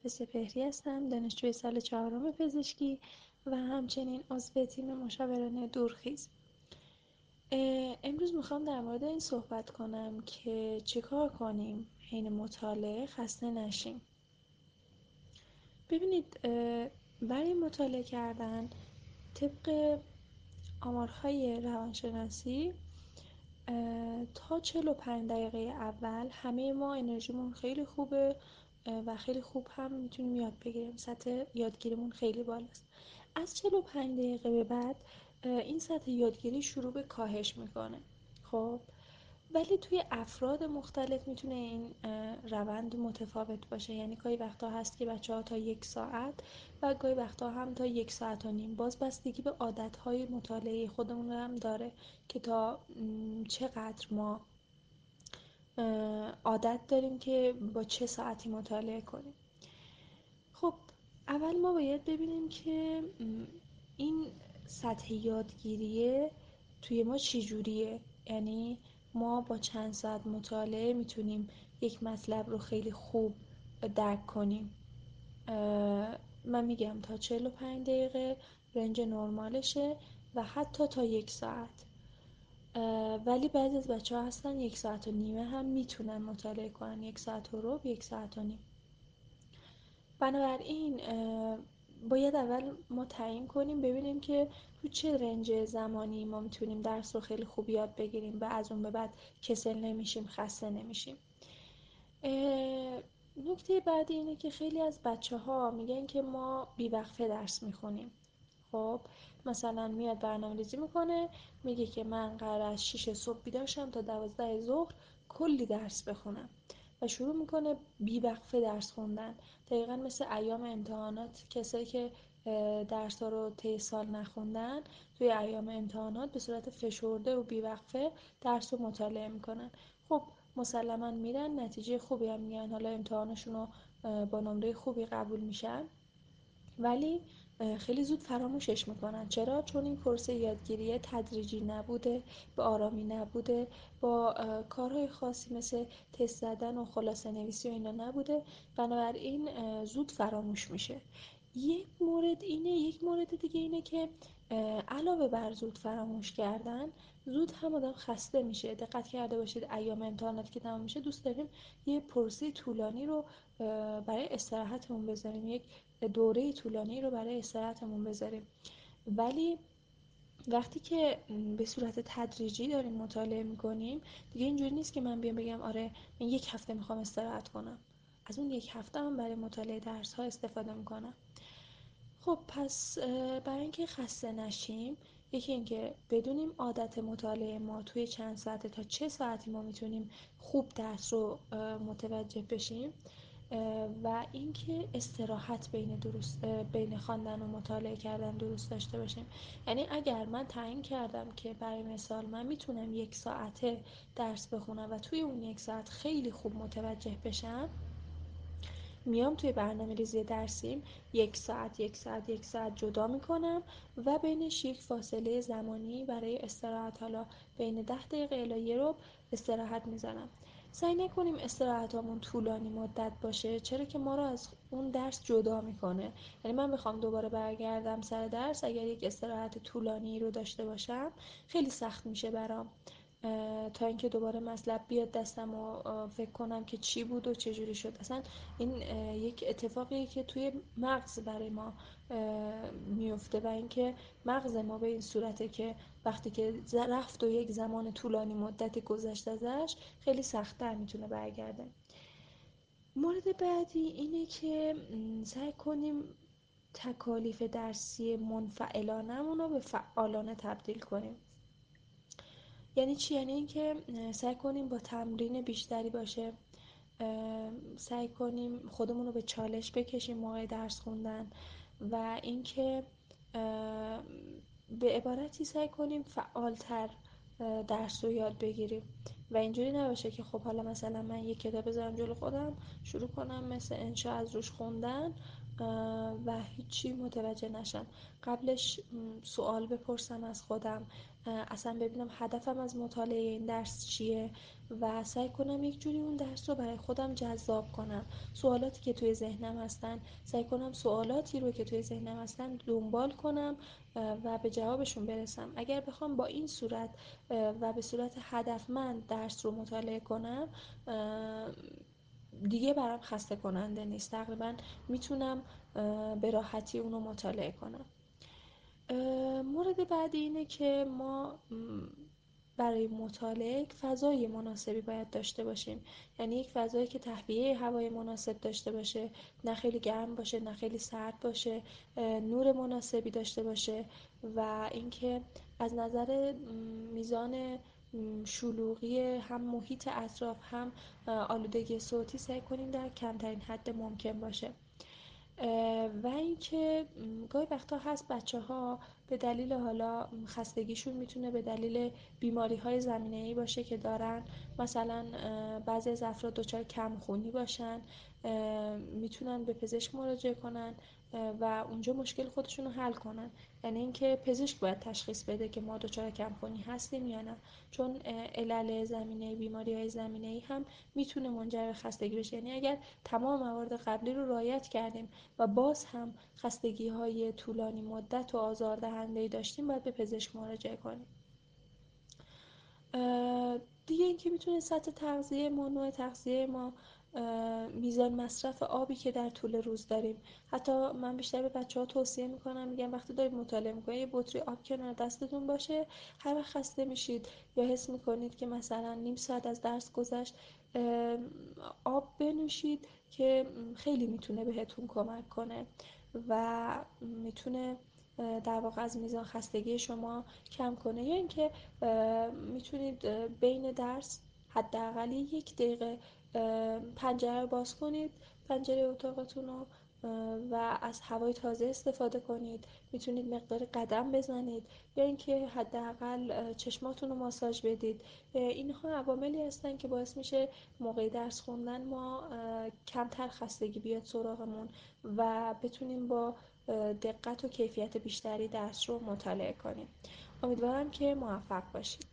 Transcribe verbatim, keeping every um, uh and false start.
سپهری هستم، دانشجوی سال چهارم پزشکی و همچنین عضو تیم مشاوران دورخیز. امروز میخوام در مورد این صحبت کنم که چیکار کنیم حین مطالعه خسته نشیم. ببینید، برای مطالعه کردن طبق آمارهای روانشناسی تا چهل و پنج دقیقه اول همه ما انرژیمون خیلی خوبه و خیلی خوب هم میتونیم یاد بگیریم. سطح یادگیریمون خیلی بالاست. از چهل و پنج دقیقه به بعد این سطح یادگیری شروع به کاهش میکنه. خب ولی توی افراد مختلف میتونه این روند متفاوت باشه. یعنی گاهی وقتا هست که بچه ها تا یک ساعت و گاهی وقتا هم تا یک ساعت و نیم. باز بستگی به عادتهای مطالعه خودمون هم داره که تا چقدر ما عادت داریم که با چه ساعتی مطالعه کنیم. خب اول ما باید ببینیم که این سطح یادگیریه توی ما چی جوریه. یعنی ما با چند ساعت مطالعه میتونیم یک مطلب رو خیلی خوب درک کنیم. من میگم تا چهل و پنج دقیقه رنج نرمالشه و حتی تا یک ساعت. ولی بعضی از بچه ها هستن یک ساعت و نیمه هم میتونن مطالعه کنن، یک ساعت و ربع، یک ساعت و نیم. بنابراین باید اول ما تعیین کنیم ببینیم که تو چه رنج زمانی ما میتونیم درس رو خیلی خوب یاد بگیریم و از اون به بعد کسل نمیشیم، خسته نمیشیم. نکته بعدی اینه که خیلی از بچه ها میگن که ما بیوقفه درس میخونیم. خب مثلا میاد برنامه‌ریزی میکنه، میگه که من قرار از شیش صبح بیدار شم تا دوازده ظهر کلی درس بخونم و شروع میکنه بیوقفه درس خوندن. دقیقا مثل ایام امتحانات، کسایی که درس ها رو طی سال نخوندن توی ایام امتحانات به صورت فشرده و بیوقفه درس رو مطالعه میکنن. خب مسلما میرن نتیجه خوبی هم میگن، حالا امتحانشون رو با نمره خوبی قبول میشن، ولی خیلی زود فراموشش میکنن. چرا؟ چون این پروسه یادگیری تدریجی نبوده، به آرامی نبوده، با کارهای خاصی مثل تست زدن و خلاصه نویسی و اینا نبوده، بنابراین زود فراموش میشه. یک مورد اینه یک مورد دیگه اینه که علاوه بر زود فراموش کردن، زود هم آدم خسته میشه. دقت کرده باشید ایام امتحانات که تمام میشه دوست داریم یه پروسه طولانی رو برای استراحتمون بذاریم، یک دوره طولانی رو برای استراحتمون بذاریم. ولی وقتی که به صورت تدریجی داریم مطالعه میکنیم دیگه اینجوری نیست که من بیام بگم آره من یک هفته میخوام استراحت کنم، از اون یک هفته هم برای مطالعه درس ها استفاده میکنم. خب پس برای اینکه خسته نشیم، یکی اینکه بدونیم عادت مطالعه ما توی چند ساعته، تا چه ساعتی ما میتونیم خوب درس رو متوجه بشیم، و اینکه استراحت بین درست بین خواندن و مطالعه کردن درست داشته باشیم. یعنی اگر من تعیین کردم که برای مثال من میتونم یک ساعته درس بخونم و توی اون یک ساعت خیلی خوب متوجه بشم، میام توی برنامه ریزی درسیم یک ساعت یک ساعت یک ساعت جدا میکنم و بینش یک فاصله زمانی برای استراحت، حالا بین ده دقیقه الی یه ربع استراحت میذارم. سعی نکنیم استراحتامون طولانی مدت باشه، چرا که ما رو از اون درس جدا میکنه. یعنی من بخوام دوباره برگردم سر درس، اگر یک استراحت طولانی رو داشته باشم خیلی سخت میشه برام تا اینکه دوباره مطلب بیاد دستم و فکر کنم که چی بود و چه جوری شد. اصلا این یک اتفاقیه که توی مغز برای ما میفته و اینکه مغز ما به این صورته که وقتی که رفت و یک زمان طولانی مدت گذشته ازش خیلی سخت‌تر میتونه برگرده. مورد بعدی اینه که سعی کنیم تکالیف درسی منفعلانمون رو به فعالانه تبدیل کنیم. یعنی چی؟ یعنی اینکه سعی کنیم با تمرین بیشتری باشه، سعی کنیم خودمون رو به چالش بکشیم موقع درس خوندن و اینکه به عبارتی سعی کنیم فعالتر درس رو یاد بگیریم و اینجوری نباشه که خب حالا مثلا من یک کتاب بذارم جلو خودم شروع کنم مثل انشا از روش خوندن و هیچی متوجه نشم. قبلش سوال بپرسم از خودم، اصلا ببینم هدفم از مطالعه این درس چیه و سعی کنم یک جوری اون درس رو برای خودم جذاب کنم. سوالاتی که توی ذهنم هستن سعی کنم سوالاتی رو که توی ذهنم هستن دنبال کنم و به جوابشون برسم. اگر بخوام با این صورت و به صورت هدفمند درس رو مطالعه کنم دیگه برام خسته کننده نیست، تقریبا میتونم به راحتی اونو مطالعه کنم. مورد بعدی اینه که ما برای مطالعه یک فضای مناسبی باید داشته باشیم، یعنی یک فضایی که تهویه هوای مناسب داشته باشه، نه خیلی گرم باشه نه خیلی سرد باشه، نور مناسبی داشته باشه و اینکه از نظر میزان شلوغی هم محیط اطراف هم آلودگی صوتی سعی کنیم در کمترین حد ممکن باشه. و اینکه گاهی وقتا هست بچه ها به دلیل حالا خستگیشون میتونه به دلیل بیماری های زمینه‌ای باشه که دارن، مثلا بعضی از افراد دچار کمخونی باشن، میتونن به پزشک مراجعه کنن و اونجا مشکل خودشون رو حل کنن. یعنی اینکه پزشک باید تشخیص بده که ما دچار کمخونی هستیم یا نه، چون علل زمینه بیماری های زمینه‌ای هم میتونه منجر به خستگی بشه. یعنی اگر تمام موارد قبلی رو رعایت کردیم و باز هم خستگی های طولانی مدت و آزاردهنده‌ای داشتیم باید به پزشک مراجعه کنیم. دیگه اینکه میتونه سطح تغذیه ما، نوع تغذیه ما، میزان مصرف آبی که در طول روز داریم. حتی من بیشتر به بچه ها توصیه میکنم، میگم وقتی دارید مطالعه میکنید یه بطری آب کنار دستتون باشه، هر وقت خسته میشید یا حس میکنید که مثلا نیم ساعت از درس گذشت آب بنوشید که خیلی میتونه بهتون کمک کنه و میتونه در واقع از میزان خستگی شما کم کنه. یا اینکه میتونید بین درس حداقل یک دقیقه پنجره رو باز کنید، پنجره اتاقتون رو، و از هوای تازه استفاده کنید. میتونید مقدار قدم بزنید یا اینکه حداقل چشماتون رو ماساژ بدید. اینها عواملی هستن که باعث میشه موقع درس خوندن ما کمتر خستگی بیاد سراغمون و بتونیم با دقت و کیفیت بیشتری درس رو مطالعه کنیم. امیدوارم که موفق باشید.